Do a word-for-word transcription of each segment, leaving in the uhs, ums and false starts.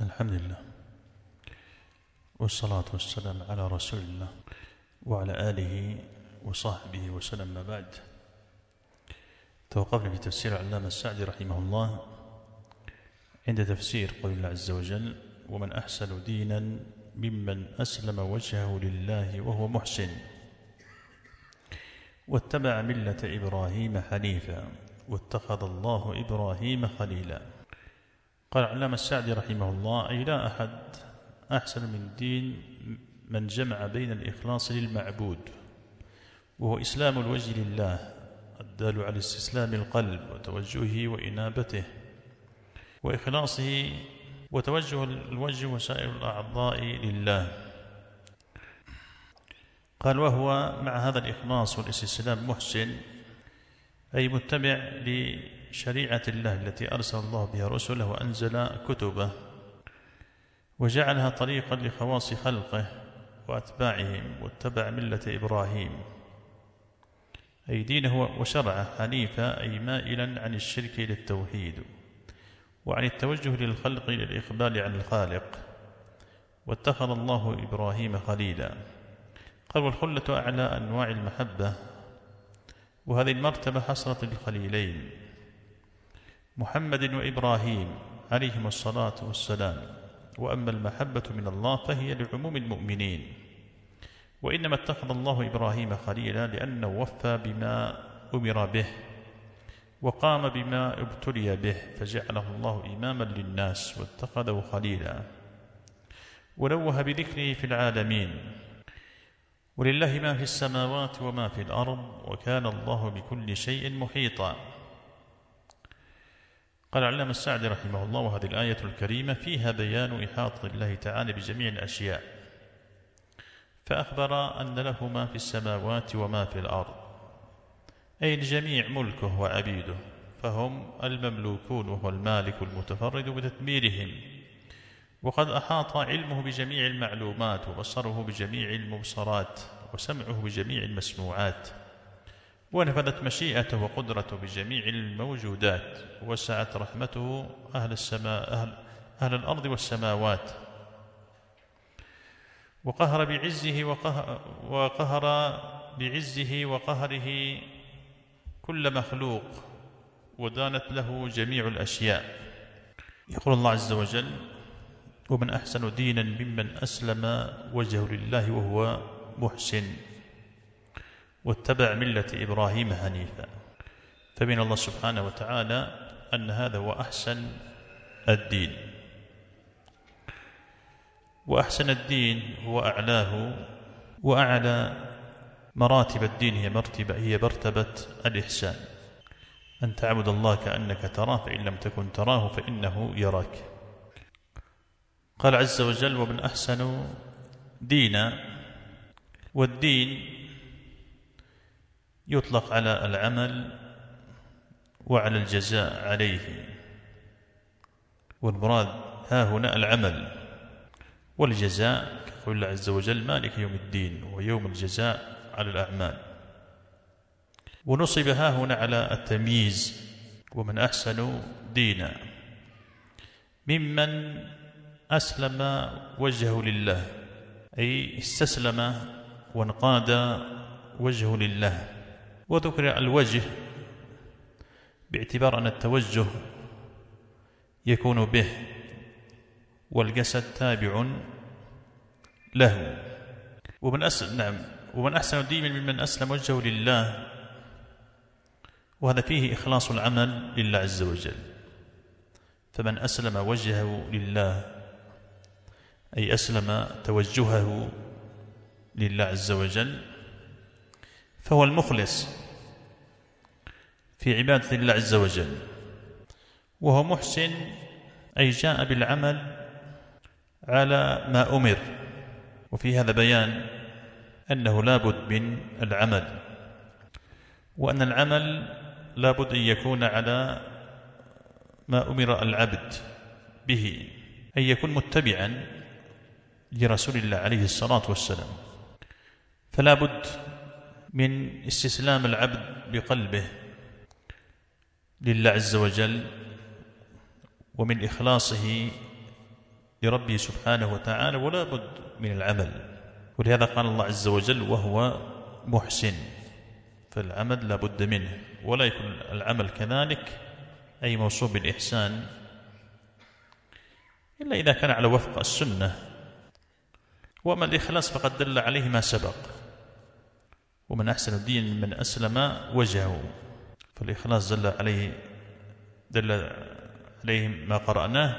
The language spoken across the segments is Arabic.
الحمد لله والصلاة والسلام على رسول الله وعلى آله وصحبه وسلم. ما بعد، توقفنا في تفسير العلامة السعدي رحمه الله عند تفسير قول الله عز وجل: ومن أحسن دينا ممن أسلم وجهه لله وهو محسن واتبع ملة إبراهيم حنيفا واتخذ الله إبراهيم خليلا. قال العلامة السعدي رحمه الله: أي لا أحد أحسن من دين من جمع بين الإخلاص للمعبود وهو إسلام الوجه لله الدال على استسلام القلب وتوجهه وإنابته وإخلاصه وتوجه الوجه وسائر الأعضاء لله. قال: وهو مع هذا الإخلاص والاستسلام محسن، أي متبع لشريعة الله التي أرسل الله بها رسله وأنزل كتبه وجعلها طريقا لخواص خلقه وأتباعهم، واتبع ملة إبراهيم أي دينه وشرعه حنيفا، أي مائلا عن الشرك إلى التوحيد وعن التوجه للخلق إلى الإقبال على الخالق، واتخذ الله إبراهيم خليلا. قال: والخلة أعلى أنواع المحبة، وهذه المرتبة حصلت للخليلين محمد وإبراهيم عليهم الصلاة والسلام. وأما المحبة من الله فهي لعموم المؤمنين، وإنما اتخذ الله إبراهيم خليلا لأنه وفى بما أمر به وقام بما ابتلي به، فجعله الله إماما للناس واتخذه خليلا ونوه بذكره في العالمين. ولله ما في السماوات وما في الأرض وكان الله بكل شيء محيطا. قال العلامة السعدي رحمه الله: وهذه الآية الكريمة فيها بيان إحاطة الله تعالى بجميع الأشياء، فأخبر أن له ما في السماوات وما في الأرض، أي الجميع ملكه وعبيده، فهم المملوكون وهو المالك المتفرد بتدبيرهم. وقد أحاط علمه بجميع المعلومات وبصره بجميع المبصرات وسمعه بجميع المسموعات، ونفذت مشيئته وقدرته بجميع الموجودات، ووسعت رحمته أهل, السماء أهل, أهل الأرض والسماوات، وقهر بعزه وقهر, وقهر بعزه وقهره كل مخلوق، ودانت له جميع الأشياء. يقول الله عز وجل: ومن أحسن دينا ممن أسلم وجهه لله وهو محسن واتبع ملة إبراهيم حنيفا. فمن الله سبحانه وتعالى أن هذا هو أحسن الدين، وأحسن الدين هو أعلاه، وأعلى مراتب الدين هي مرتبة هي مرتبة الإحسان، أن تعبد الله كأنك تراه فإن لم تكن تراه فإنه يراك. قال عز وجل: ومن أحسن دينا. والدين يطلق على العمل وعلى الجزاء عليه، والمراد ها هنا العمل والجزاء، كقول الله عز وجل: مالك يوم الدين، ويوم الجزاء على الأعمال. ونصب ها هنا على التمييز: ومن أحسن دينا ممن أسلم وجهه لله، أي استسلم وانقاد وجهه لله. وذكر الوجه باعتبار أن التوجه يكون به والجسد تابع له. ومن أسلم نعم ومن أحسن دينا ممن أسلم وجهه لله، وهذا فيه إخلاص العمل لله عز وجل. فمن أسلم وجهه لله أي أسلم توجهه لله عز وجل، فهو المخلص في عبادة الله عز وجل، وهو محسن أي جاء بالعمل على ما أمر. وفي هذا بيان أنه لا بد من العمل، وأن العمل لا بد أن يكون على ما أمر العبد به، أن يكون متبعا لرسول الله عليه الصلاة والسلام. فلا بد من استسلام العبد بقلبه لله عز وجل، ومن إخلاصه لربه سبحانه وتعالى ولا بد من العمل. ولهذا قال الله عز وجل وهو محسن، فالعمل لا بد منه، ولا يكون العمل كذلك أي موصوف بالإحسان إلا إذا كان على وفق السنة. وأما الإخلاص فقد دل عليه ما سبق، ومن أحسن الدين من أسلم وجهه، فالإخلاص دل عليه دل عليه ما قرأناه،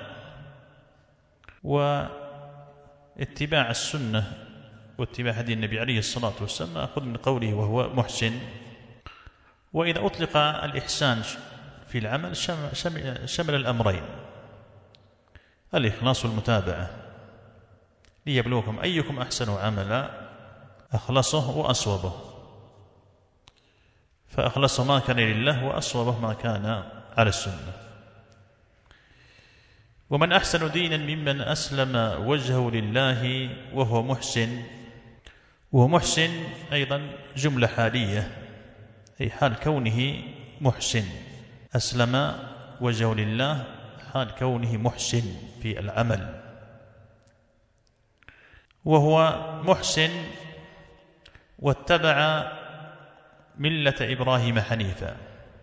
واتباع السنة واتباع هدي النبي عليه الصلاة والسلام نأخذ من قوله وهو محسن. وإذا أطلق الإحسان في العمل شمل الأمرين، الإخلاص والمتابعة، ليبلوكم أيكم أحسن عملا أخلصه وأصوبه، فأخلصه ما كان لله وأصوبه ما كان على السنة. ومن أحسن دينا ممن أسلم وجهه لله وهو محسن. وهو محسن أيضا جملة حالية، أي حال كونه محسن، أسلم وجهه لله حال كونه محسن في العمل. وهو محسن واتبع ملة إبراهيم حنيفا،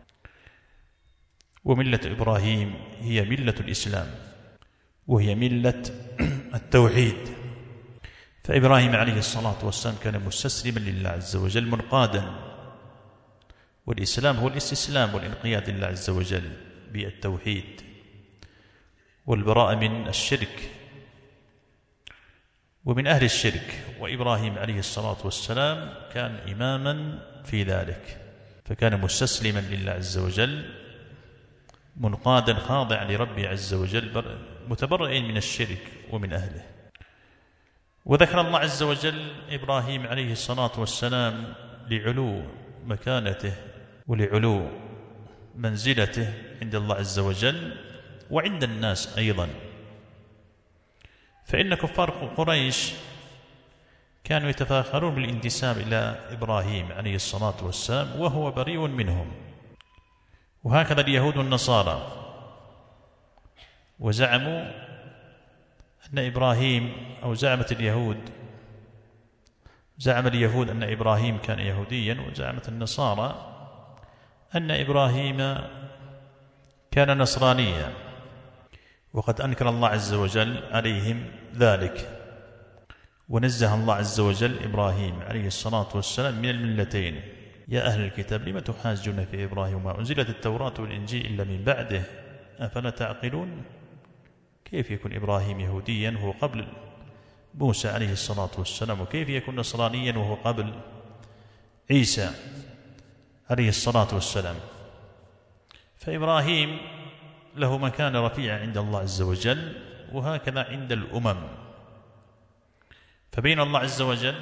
وملة إبراهيم هي ملة الإسلام، وهي ملة التوحيد. فإبراهيم عليه الصلاة والسلام كان مستسلما لله عز وجل منقادا، والإسلام هو الاستسلام والانقياد لله عز وجل بالتوحيد والبراءة من الشرك ومن أهل الشرك. وإبراهيم عليه الصلاة والسلام كان إماما في ذلك، فكان مستسلما لله عز وجل منقادا خاضعا لربه عز وجل متبرئا من الشرك ومن أهله. وذكر الله عز وجل إبراهيم عليه الصلاة والسلام لعلو مكانته ولعلو منزلته عند الله عز وجل وعند الناس أيضا. فإن كفار قريش كانوا يتفاخرون بالانتساب إلى إبراهيم عليه الصلاة والسلام وهو بريء منهم، وهكذا اليهود والنصارى، وزعموا أن إبراهيم أو زعمت اليهود زعم اليهود أن إبراهيم كان يهوديا، وزعمت النصارى أن إبراهيم كان نصرانيا، وقد أنكر الله عز وجل عليهم ذلك، ونزه الله عز وجل إبراهيم عليه الصلاة والسلام من الملتين. يا أهل الكتاب لم تحاجون في إبراهيم وما أنزلت التوراة والإنجيل إلا من بعده أفلا تعقلون؟ كيف يكون إبراهيم يهوديا وهو قبل موسى عليه الصلاة والسلام، وكيف يكون نصرانيا وهو قبل عيسى عليه الصلاة والسلام؟ فإبراهيم له مكان رفيع عند الله عز وجل، وهكذا عند الأمم. فبين الله عز وجل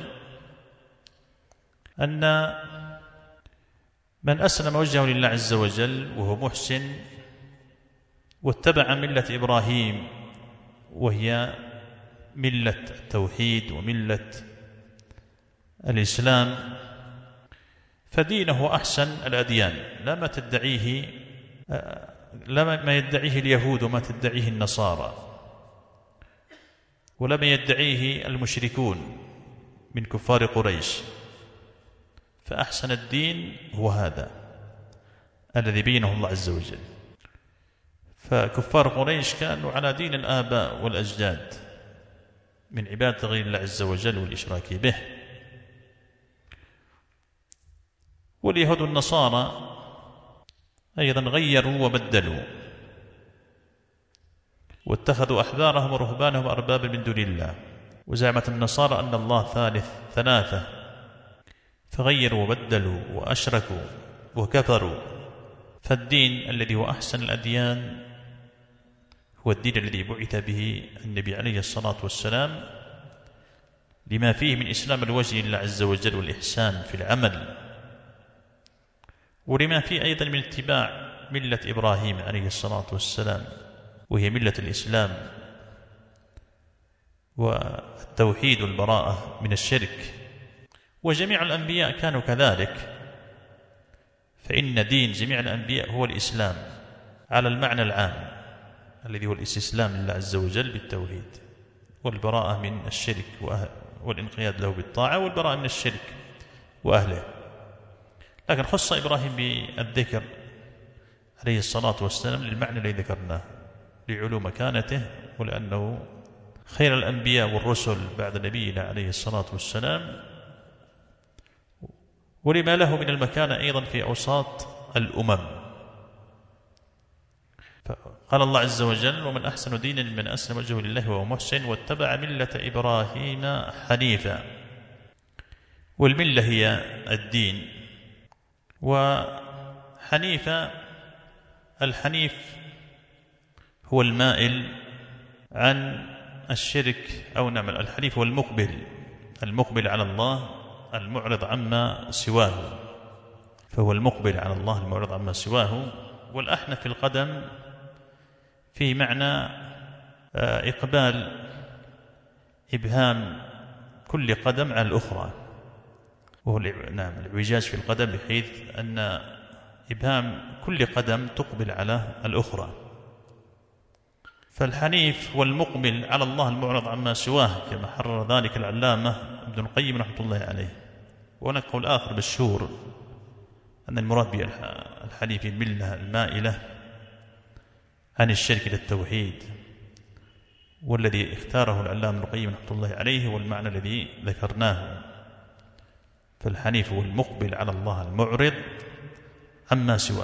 أن من أسلم وجهه لله عز وجل وهو محسن واتبع ملة إبراهيم وهي ملة التوحيد وملة الإسلام، فدينه أحسن الأديان، لا ما تدعيه لا ما يدعيه اليهود وما تدعيه النصارى، ولا ما يدعيه المشركون من كفار قريش. فأحسن الدين هو هذا الذي بينه الله عز وجل. فكفار قريش كانوا على دين الآباء والأجداد من عبادة غير الله عز وجل والإشراك به. واليهود والنصارى أيضا غيروا وبدلوا، واتخذوا أحبارهم ورهبانهم أربابا من دون الله، وزعمت النصارى أن الله ثالث ثلاثة، فغيروا وبدلوا وأشركوا وكفروا. فالدين الذي هو أحسن الأديان هو الدين الذي بعث به النبي عليه الصلاة والسلام، لما فيه من إسلام الوجه لله عز وجل والإحسان في العمل، ولما فيه أيضا من اتباع ملة إبراهيم عليه الصلاة والسلام وهي ملة الإسلام والتوحيد والبراءة من الشرك. وجميع الأنبياء كانوا كذلك، فإن دين جميع الأنبياء هو الإسلام على المعنى العام الذي هو الاستسلام لله عز وجل بالتوحيد. والبراءة من الشرك والانقياد له بالطاعة، والبراءة من الشرك وأهله. لكن خص إبراهيم بالذكر عليه الصلاة والسلام للمعنى الذي ذكرناه، لعلو مكانته، ولأنه خير الأنبياء والرسل بعد نبينا عليه الصلاة والسلام، ولما له من المكانة أيضا في أوساط الأمم. قال الله عز وجل: ومن أحسن دينا ممن أسلم وجهه لله وهو محسن واتبع ملة إبراهيم حنيفا. والملة هي الدين، وحنيفا الحنيف هو المائل عن الشرك، أو نعم الحنيف هو المقبل المقبل على الله المعرض عما سواه، فهو المقبل على الله المعرض عما سواه. والأحنف في القدم في معنى إقبال إبهام كل قدم على الأخرى، وهو نعم الإعوجاج في القدم، بحيث أن إبهام كل قدم تقبل على الأخرى. فالحنيف والمقبل على الله المعرض عما سواه، كما حرر ذلك العلامة ابن القيم رحمة الله عليه. وهناك قول آخر بالشور أن المراد بالحنيف الملة المائلة عن الشرك إلى التوحيد، والذي اختاره العلامة ابن القيم رحمة الله عليه هو المعنى الذي ذكرناه. فالحنيف هو المقبل على الله المعرض عما سواه.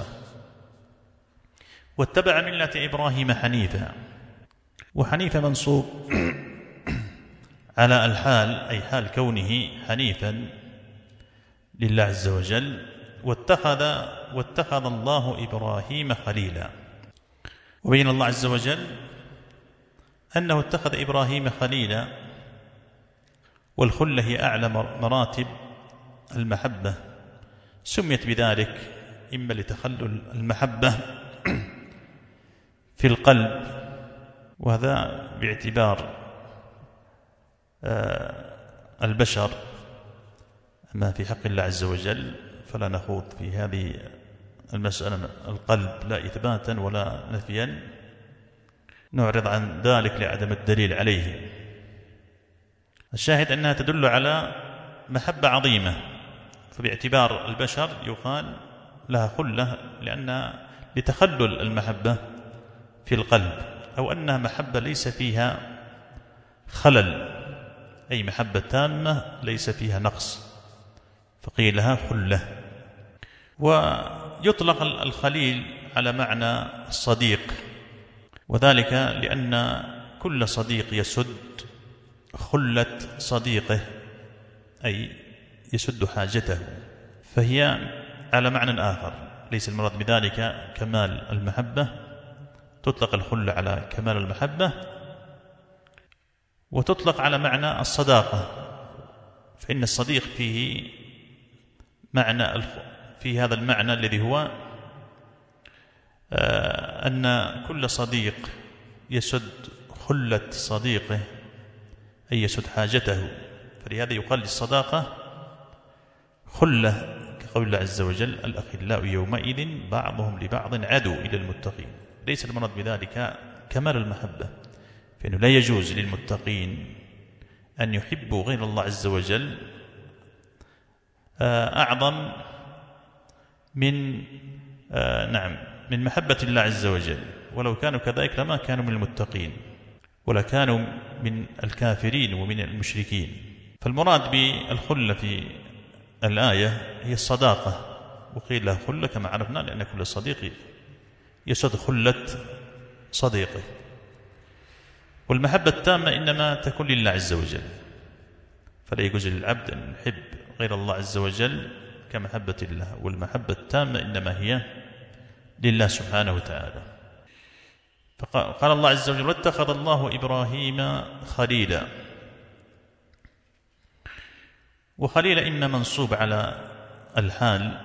واتبع ملة إبراهيم حنيفا، وحنيفا منصوب على الحال، أي حال كونه حنيفا لله عز وجل. واتخذ واتخذ الله إبراهيم خليلا. وبين الله عز وجل أنه اتخذ إبراهيم خليلا، والخلة هي أعلى مراتب المحبة، سميت بذلك إما لتخلل المحبة في القلب، وهذا باعتبار البشر أما في حق الله عز وجل فلا نخوض في هذه المسألة القلب لا إثباتا ولا نفيا، نعرض عن ذلك لعدم الدليل عليه. الشاهد أنها تدل على محبة عظيمة، فباعتبار البشر يقال لها خلة لأن لتخلل المحبة في القلب، أو أنها محبة ليس فيها خلل، أي محبة تامة ليس فيها نقص، فقيل لها خلة. ويطلق الخليل على معنى الصديق، وذلك لأن كل صديق يسد خلة صديقه، أي يسد حاجته، فهي على معنى آخر. ليس المراد بذلك كمال المحبة، تطلق الخلة على كمال المحبة، وتطلق على معنى الصداقة، فإن الصديق فيه معنى في هذا المعنى الذي هو أن كل صديق يسد خلة صديقه، أي يسد حاجته، فلهذا يقال للصداقة خلة، كقول الله عز وجل: الأخلاء يومئذ بعضهم لبعض عدو إلى المتقين. ليس المراد بذلك كمال المحبة، فإنه لا يجوز للمتقين أن يحبوا غير الله عز وجل أعظم من نعم من محبة الله عز وجل، ولو كانوا كذلك لما كانوا من المتقين ولا كانوا من الكافرين ومن المشركين. فالمراد بالخلة في الآية هي الصداقة، وقيل لها خلة كما عرفنا لأن كل صديق يسد خلة صديقه. والمحبة التامة إنما تكون لله عز وجل، فلا يجوز للعبد أن يحب غير الله عز وجل كمحبة الله، والمحبة التامة إنما هي لله سبحانه وتعالى. فقال الله عز وجل: واتخذ الله إبراهيم خليلا. وخليل إما منصوب على الحال،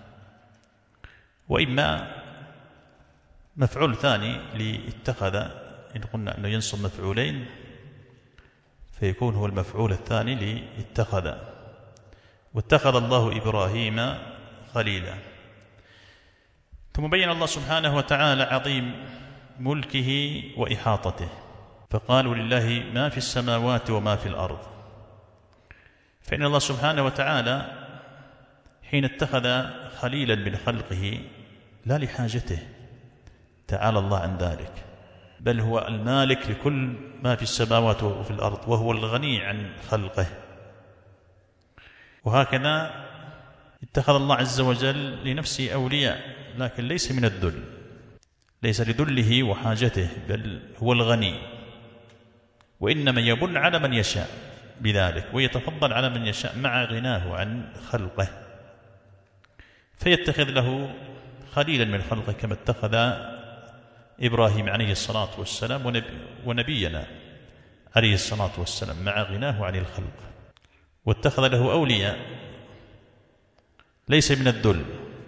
وإما مفعول ثاني لاتخذ، إن قلنا أنه ينصب مفعولين فيكون هو المفعول الثاني لاتخذ. واتخذ الله إبراهيم خليلا. ثم بين الله سبحانه وتعالى عظيم ملكه وإحاطته، فقالوا لله ما في السماوات وما في الأرض. فإن الله سبحانه وتعالى حين اتخذ خليلا من خلقه لا لحاجته تعالى الله عن ذلك، بل هو المالك لكل ما في السماوات وفي الأرض، وهو الغني عن خلقه. وهكذا اتخذ الله عز وجل لنفسه أولياء، لكن ليس من الذل، ليس لذله وحاجته، بل هو الغني، وإنما يمن على من يشاء بذلك ويتفضل على من يشاء مع غناه عن خلقه، فيتخذ له خليلا من خلقه كما اتخذ إبراهيم عليه الصلاة والسلام ونبي ونبينا عليه الصلاة والسلام مع غناه عن الخلق، واتخذ له أولياء ليس من الذل،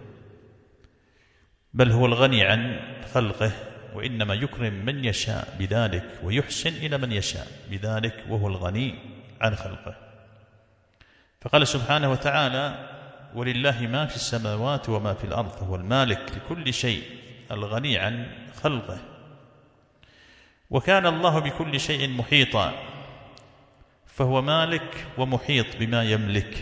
بل هو الغني عن خلقه، وإنما يكرم من يشاء بذلك ويحسن إلى من يشاء بذلك، وهو الغني عن خلقه. فقال سبحانه وتعالى ولله ما في السماوات وما في الأرض، هو المالك لكل شيء الغني عن خلقه. وكان الله بكل شيء محيطا، فهو مالك ومحيط بما يملك،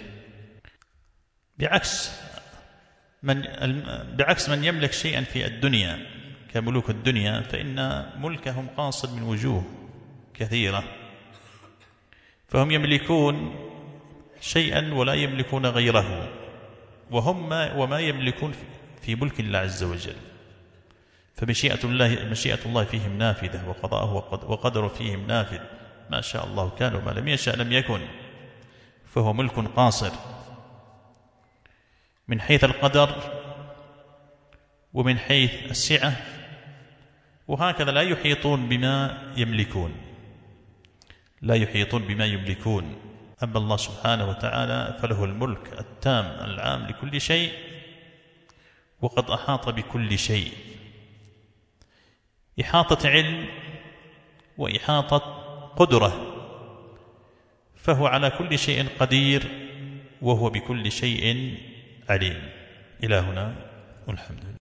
بعكس من بعكس من يملك شيئا في الدنيا كملوك الدنيا، فإن ملكهم قاصر من وجوه كثيرة، فهم يملكون شيئا ولا يملكون غيره، وهم وما يملكون في ملك الله عز وجل. فمشيئة الله مشيئة الله فيهم نافذة، وقضاءه وقدره فيهم نافذ، ما شاء الله كان وما لم يشاء لم يكن، فهو ملك قاصر من حيث القدر ومن حيث السعة، وهكذا لا يحيطون بما يملكون لا يحيطون بما يملكون. أما الله سبحانه وتعالى فله الملك التام العام لكل شيء، وقد أحاط بكل شيء إحاطة علم وإحاطة قدرة، فهو على كل شيء قدير وهو بكل شيء عليم. إلى هنا والحمد لله.